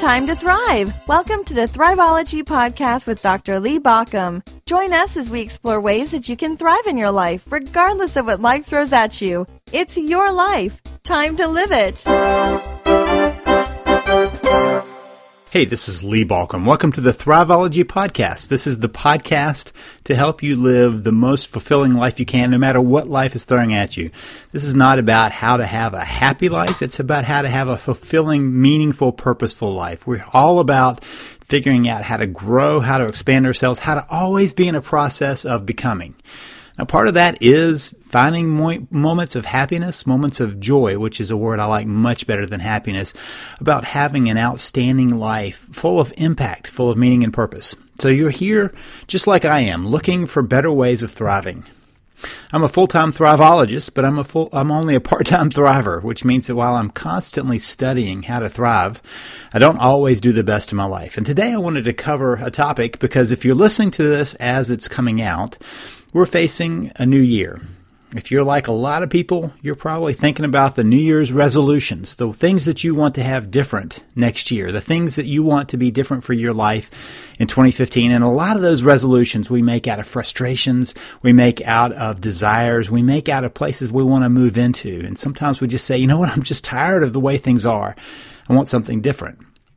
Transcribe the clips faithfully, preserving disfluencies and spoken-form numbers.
time to thrive. Welcome to the Thriveology Podcast with Doctor Lee Baucom. Join us as we explore ways that you can thrive in your life, regardless of what life throws at you. It's your life. Time to live it. Hey, this is Lee Baucom. Welcome to the Thriveology Podcast. This is the podcast to help you live the most fulfilling life you can, no matter what life is throwing at you. This is not about how to have a happy life. It's about how to have a fulfilling, meaningful, purposeful life. We're all about figuring out how to grow, how to expand ourselves, how to always be in a process of becoming. Now, part of that is finding mo- moments of happiness, moments of joy, which is a word I like much better than happiness, about having an outstanding life full of impact, full of meaning and purpose. So you're here, just like I am, looking for better ways of thriving. I'm a full-time thrivologist, but I'm a full, I'm only a part-time thriver, which means that while I'm constantly studying how to thrive, I don't always do the best in my life. And today I wanted to cover a topic because if you're listening to this as it's coming out, we're facing a new year. If you're like a lot of people, you're probably thinking about the New Year's resolutions, the things that you want to have different next year, the things that you want to be different for your life in twenty fifteen. And a lot of those resolutions we make out of frustrations, we make out of desires, we make out of places we want to move into. And sometimes we just say, you know what, I'm just tired of the way things are. I want something different.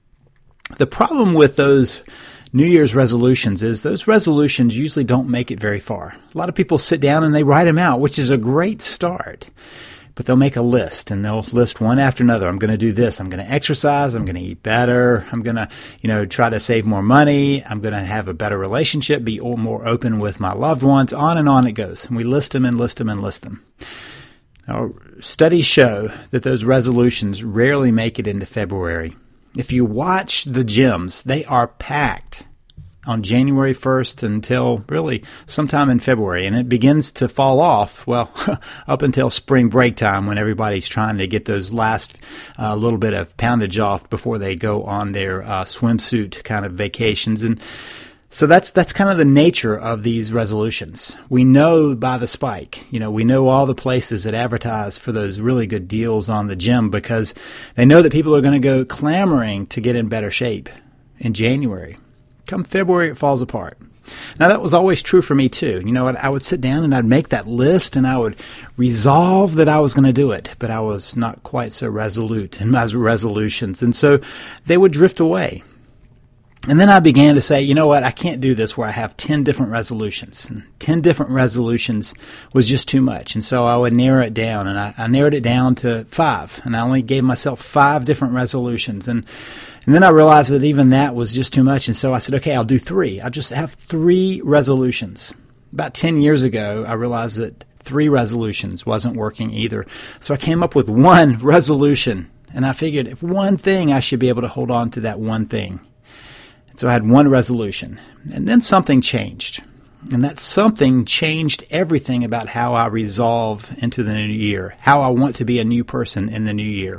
The problem with those New Year's resolutions is those resolutions usually don't make it very far. A lot of people sit down and they write them out, which is a great start. But they'll make a list and they'll list one after another. I'm going to do this. I'm going to exercise. I'm going to eat better. I'm going to, you know, try to save more money. I'm going to have a better relationship, be more open with my loved ones. On and on it goes. And we list them and list them and list them. Now, studies show that those resolutions rarely make it into February. If you watch the gyms, they are packed on January first until really sometime in February. And it begins to fall off, well, up until spring break time when everybody's trying to get those last uh, little bit of poundage off before they go on their uh, swimsuit kind of vacations. And so that's that's kind of the nature of these resolutions. We know by the spike, you know, we know all the places that advertise for those really good deals on the gym because they know that people are going to go clamoring to get in better shape in January. Come February, it falls apart. Now, that was always true for me, too. You know, I would sit down and I'd make that list and I would resolve that I was going to do it, but I was not quite so resolute in my resolutions. And so they would drift away. And then I began to say, you know what, I can't do this where I have ten different resolutions. And ten different resolutions was just too much. And so I would narrow it down, and I, I narrowed it down to five. And I only gave myself five different resolutions. And and then I realized that even that was just too much. And so I said, okay, I'll do three. I'll just have three resolutions. About ten years ago, I realized that three resolutions wasn't working either. So I came up with one resolution. And I figured if one thing, I should be able to hold on to that one thing. So I had one resolution, and then something changed. And that something changed everything about how I resolve into the new year, how I want to be a new person in the new year.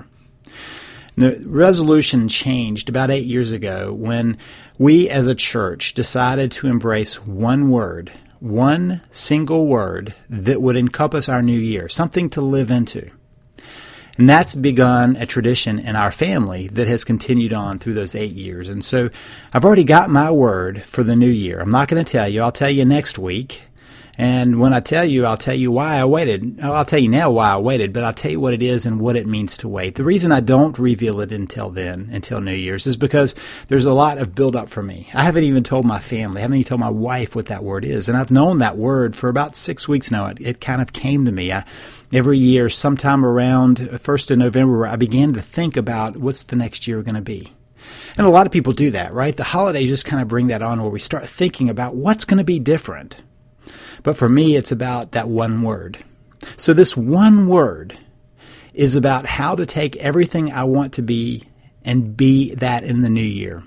The resolution changed about eight years ago when we as a church decided to embrace one word, one single word that would encompass our new year, something to live into. And that's begun a tradition in our family that has continued on through those eight years. And so I've already got my word for the new year. I'm not going to tell you. I'll tell you next week. And when I tell you, I'll tell you why I waited. I'll tell you now why I waited, but I'll tell you what it is and what it means to wait. The reason I don't reveal it until then, until New Year's, is because there's a lot of buildup for me. I haven't even told my family. I haven't even told my wife what that word is. And I've known that word for about six weeks now. It, it kind of came to me. I, every year, sometime around first of November, I began to think about what's the next year going to be. And a lot of people do that, right? The holidays just kind of bring that on where we start thinking about what's going to be different. But for me, it's about that one word. So this one word is about how to take everything I want to be and be that in the new year.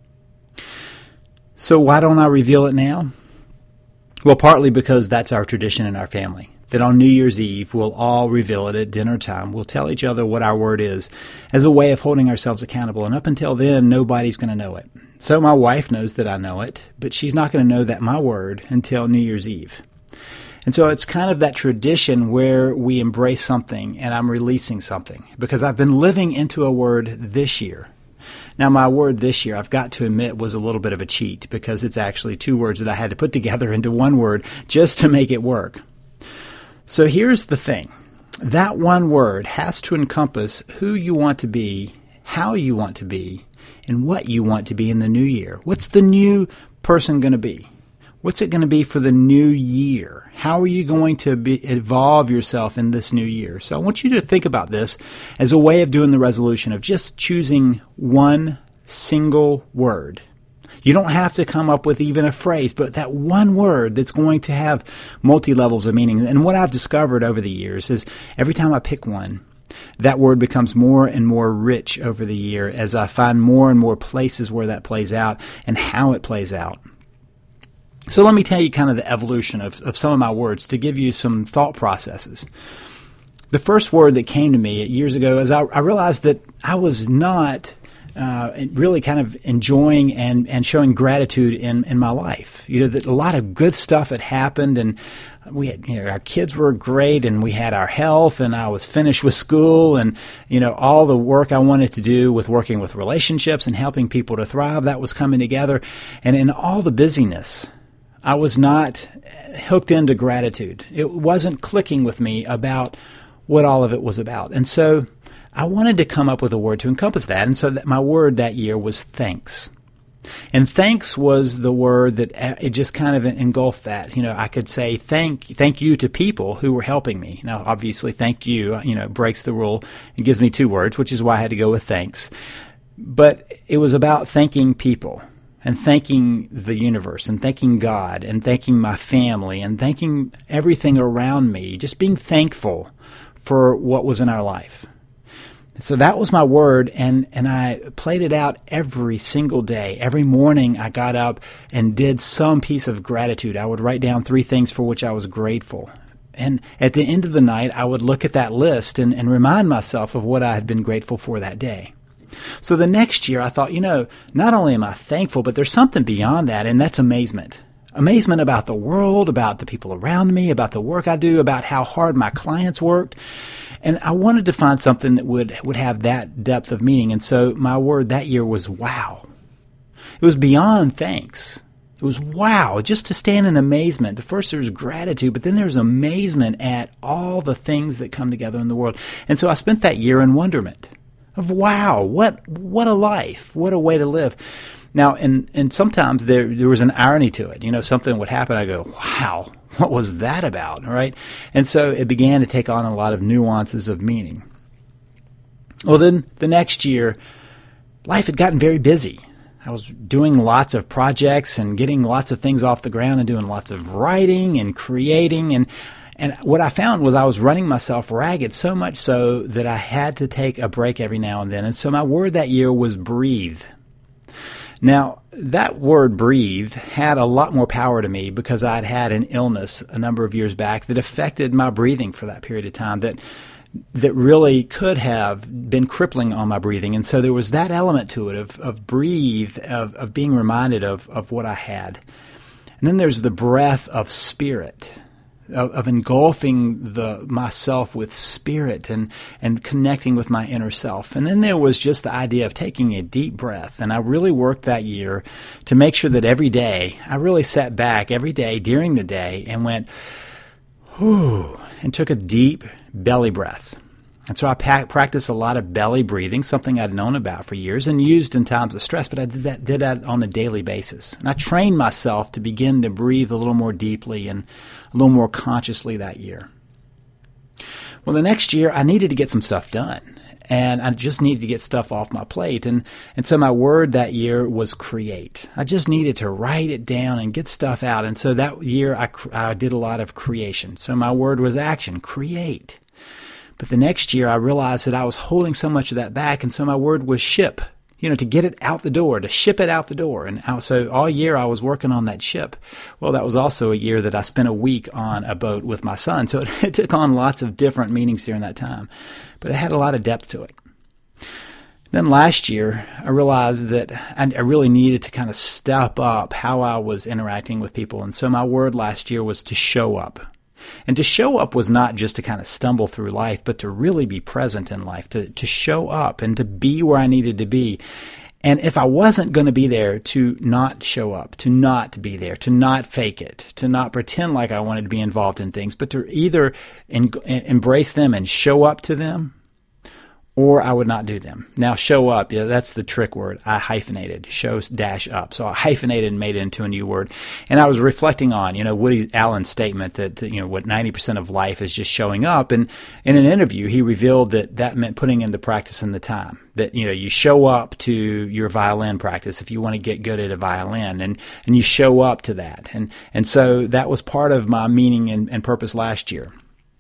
So why don't I reveal it now? Well, partly because that's our tradition in our family. That on New Year's Eve, we'll all reveal it at dinner time. We'll tell each other what our word is as a way of holding ourselves accountable. And up until then, nobody's going to know it. So my wife knows that I know it, but she's not going to know that my word until New Year's Eve. And so it's kind of that tradition where we embrace something and I'm releasing something because I've been living into a word this year. Now, my word this year, I've got to admit, was a little bit of a cheat because it's actually two words that I had to put together into one word just to make it work. So here's the thing. That one word has to encompass who you want to be, how you want to be, and what you want to be in the new year. What's the new person going to be? What's it going to be for the new year? How are you going to be, evolve yourself in this new year? So I want you to think about this as a way of doing the resolution of just choosing one single word. You don't have to come up with even a phrase, but that one word that's going to have multi-levels of meaning. And what I've discovered over the years is every time I pick one, that word becomes more and more rich over the year as I find more and more places where that plays out and how it plays out. So let me tell you kind of the evolution of, of some of my words to give you some thought processes. The first word that came to me years ago is I, I realized that I was not uh, really kind of enjoying and, and showing gratitude in, in my life. You know, that a lot of good stuff had happened, and we had, you know, our kids were great, and we had our health, and I was finished with school, and, you know, all the work I wanted to do with working with relationships and helping people to thrive, that was coming together. And in all the busyness, I was not hooked into gratitude. It wasn't clicking with me about what all of it was about. And so I wanted to come up with a word to encompass that. And so that my word that year was thanks. And thanks was the word that it just kind of engulfed that. You know, I could say thank thank you to people who were helping me. Now, obviously, thank you, you know, breaks the rule and gives me two words, which is why I had to go with thanks. But it was about thanking people. And thanking the universe, and thanking God, and thanking my family, and thanking everything around me, just being thankful for what was in our life. So that was my word, and, and I played it out every single day. Every morning I got up and did some piece of gratitude. I would write down three things for which I was grateful. And at the end of the night, I would look at that list and, and remind myself of what I had been grateful for that day. So the next year I thought, you know, not only am I thankful, but there's something beyond that, and that's amazement. Amazement about the world, about the people around me, about the work I do, about how hard my clients worked. And I wanted to find something that would, would have that depth of meaning. And so my word that year was wow. It was beyond thanks. It was wow, just to stand in amazement. The first there's gratitude, but then there's amazement at all the things that come together in the world. And so I spent that year in wonderment. Of wow, what what a life, what a way to live. Now, and, and sometimes there there was an irony to it. You know, something would happen, I go, wow, what was that about, right? And so it began to take on a lot of nuances of meaning. Well, then the next year, life had gotten very busy. I was doing lots of projects and getting lots of things off the ground and doing lots of writing and creating, and And what I found was I was running myself ragged, so much so that I had to take a break every now and then. And so my word that year was breathe. Now, that word breathe had a lot more power to me because I'd had an illness a number of years back that affected my breathing for that period of time that that really could have been crippling on my breathing. And so there was that element to it of, of breathe, of, of being reminded of, of what I had. And then there's the breath of spirit. Of, of engulfing the myself with spirit and, and connecting with my inner self. And then there was just the idea of taking a deep breath. And I really worked that year to make sure that every day, I really sat back every day during the day and went, whew, and took a deep belly breath. And so I pa- practiced a lot of belly breathing, something I'd known about for years and used in times of stress, but I did that, did that on a daily basis. And I trained myself to begin to breathe a little more deeply and a little more consciously that year. Well, the next year, I needed to get some stuff done, and I just needed to get stuff off my plate. And, and so my word that year was create. I just needed to write it down and get stuff out. And so that year, I, I did a lot of creation. So my word was action, create. But the next year, I realized that I was holding so much of that back, and so my word was ship, you know, to get it out the door, to ship it out the door. And so all year I was working on that ship. Well, that was also a year that I spent a week on a boat with my son, so it, it took on lots of different meanings during that time. But it had a lot of depth to it. Then last year, I realized that I really needed to kind of step up how I was interacting with people, and so my word last year was to show up. And to show up was not just to kind of stumble through life, but to really be present in life, to, to show up and to be where I needed to be. And if I wasn't going to be there, to not show up, to not be there, to not fake it, to not pretend like I wanted to be involved in things, but to either en- embrace them and show up to them, or I would not do them. Now, show up, yeah, that's the trick word. I hyphenated, show dash up. So I hyphenated and made it into a new word. And I was reflecting on, you know, Woody Allen's statement that, that you know, what ninety percent of life is just showing up. And in an interview, he revealed that that meant putting into practice in the time. That, you know, you show up to your violin practice if you want to get good at a violin, and, and you show up to that. And, and so that was part of my meaning and, and purpose last year.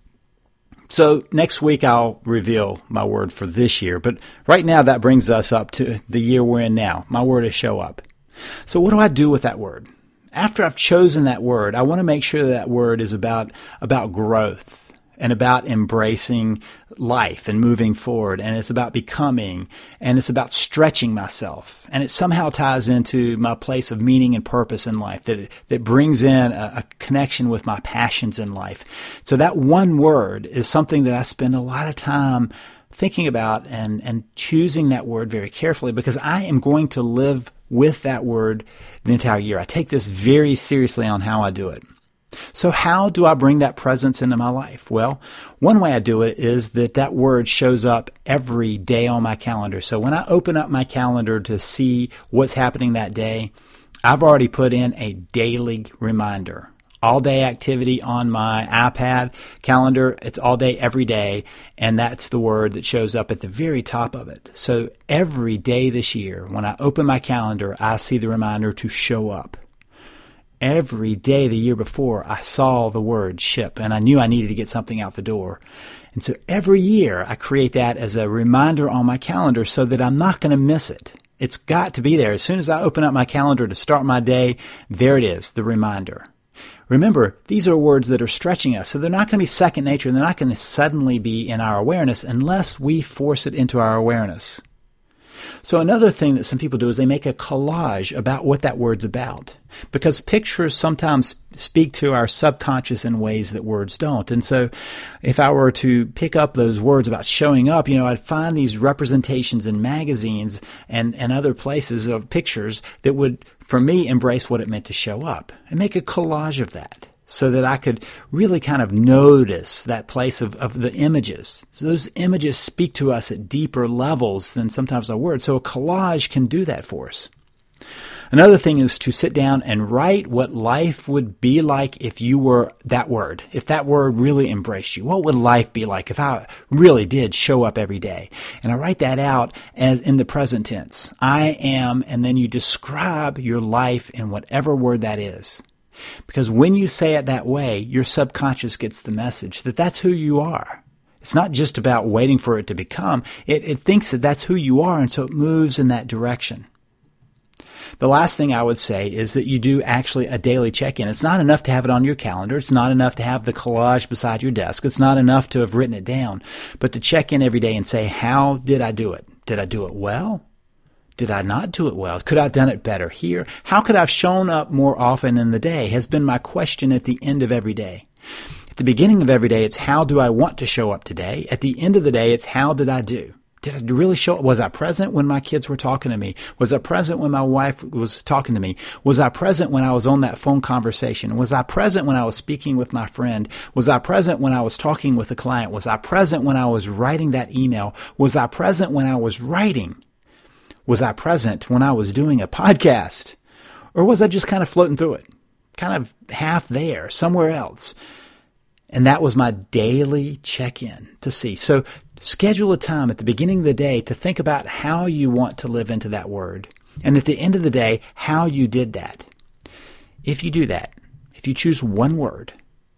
So next week I'll reveal my word for this year, but right now that brings us up to the year we're in now. My word is show up. So what do I do with that word? After I've chosen that word, I want to make sure that, that word is about, about growth and about embracing life and moving forward, and it's about becoming, and it's about stretching myself, and it somehow ties into my place of meaning and purpose in life, that that brings in a, a connection with my passions in life. So that one word is something that I spend a lot of time thinking about and, and choosing that word very carefully, because I am going to live with that word the entire year. I take this very seriously on how I do it. So how do I bring that presence into my life? Well, one way I do it is that that word shows up every day on my calendar. So when I open up my calendar to see what's happening that day, I've already put in a daily reminder. All day activity on my iPad calendar. It's all day, every day. And that's the word that shows up at the very top of it. So every day this year, when I open my calendar, I see the reminder to show up. Every day the year before, I saw the word ship, and I knew I needed to get something out the door. And so every year I create that as a reminder on my calendar so that I'm not going to miss it. It's got to be there. As soon as I open up my calendar to start my day, there it is, the reminder. Remember, these are words that are stretching us, so they're not going to be second nature, and they're not going to suddenly be in our awareness unless we force it into our awareness. So another thing that some people do is they make a collage about what that word's about, because pictures sometimes speak to our subconscious in ways that words don't. And so if I were to pick up those words about showing up, you know, I'd find these representations in magazines and, and other places of pictures that would, for me, embrace what it meant to show up and make a collage of that, so that I could really kind of notice that place of, of the images. So those images speak to us at deeper levels than sometimes our words. So a collage can do that for us. Another thing is to sit down and write what life would be like if you were that word. If that word really embraced you, what would life be like if I really did show up every day? And I write that out as in the present tense. I am, and then you describe your life in whatever word that is. Because when you say it that way, your subconscious gets the message that that's who you are. It's not just about waiting for it to become. It, it thinks that that's who you are, and so it moves in that direction. The last thing I would say is that you do actually a daily check-in. It's not enough to have it on your calendar. It's not enough to have the collage beside your desk. It's not enough to have written it down. But to check in every day and say, how did I do it? Did I do it well? Did I not do it well? Could I have done it better here? How could I have shown up more often in the day has been my question at the end of every day. At the beginning of every day, it's how do I want to show up today? At the end of the day, it's how did I do? Did I really show up? Was I present when my kids were talking to me? Was I present when my wife was talking to me? Was I present when I was on that phone conversation? Was I present when I was speaking with my friend? Was I present when I was talking with a client? Was I present when I was writing that email? Was I present when I was writing? Was I present when I was doing a podcast? Or was I just kind of floating through it? Kind of half there, somewhere else. And that was my daily check-in to see. So schedule a time at the beginning of the day to think about how you want to live into that word. And at the end of the day, how you did that. If you do that, if you choose one word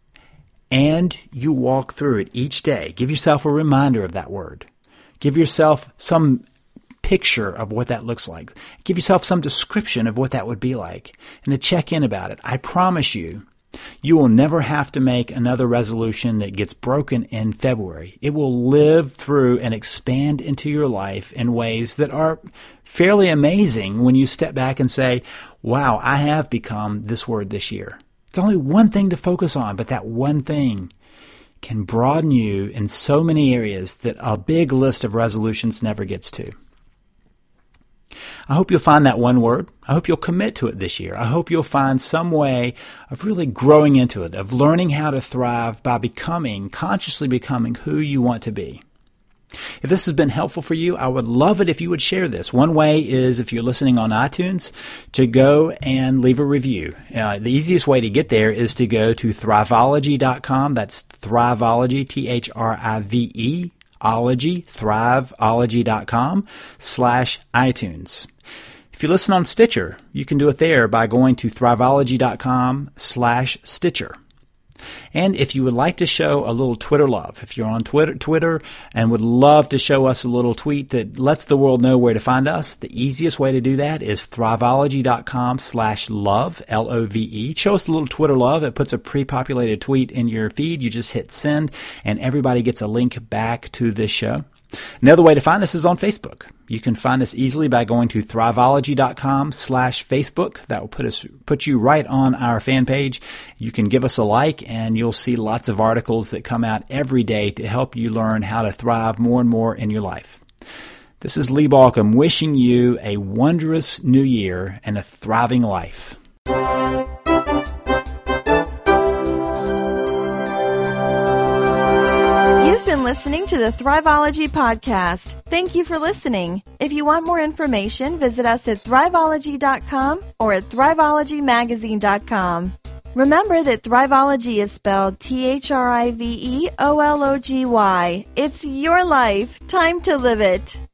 and you walk through it each day, give yourself a reminder of that word. Give yourself some picture of what that looks like. Give yourself some description of what that would be like and to check in about it. I promise you, you will never have to make another resolution that gets broken in February. It will live through and expand into your life in ways that are fairly amazing when you step back and say, wow, I have become this word this year. It's only one thing to focus on, but that one thing can broaden you in so many areas that a big list of resolutions never gets to. I hope you'll find that one word. I hope you'll commit to it this year. I hope you'll find some way of really growing into it, of learning how to thrive by becoming, consciously becoming who you want to be. If this has been helpful for you, I would love it if you would share this. One way is, if you're listening on iTunes, to go and leave a review. Uh, the easiest way to get there is to go to Thriveology dot com. That's Thriveology, T H R I V E, ology, Thriveology dot com slash iTunes. If you listen on Stitcher, you can do it there by going to Thriveology dot com slash Stitcher. And if you would like to show a little Twitter love, if you're on Twitter, Twitter and would love to show us a little tweet that lets the world know where to find us, the easiest way to do that is Thriveology dot com slash love, L O V E. Show us a little Twitter love. It puts a pre-populated tweet in your feed. You just hit send, and everybody gets a link back to this show. Another way to find us is on Facebook. You can find us easily by going to Thriveology dot com slash Facebook. That will put us put you right on our fan page. You can give us a like, and you'll see lots of articles that come out every day to help you learn how to thrive more and more in your life. This is Lee Baucom wishing you a wondrous new year and a thriving life. You've been listening to the Thriveology Podcast. Thank you for listening. If you want more information, visit us at Thriveology dot com or at Thriveology Magazine dot com. Remember that Thriveology is spelled T H R I V E O L O G Y. It's your life. Time to live it.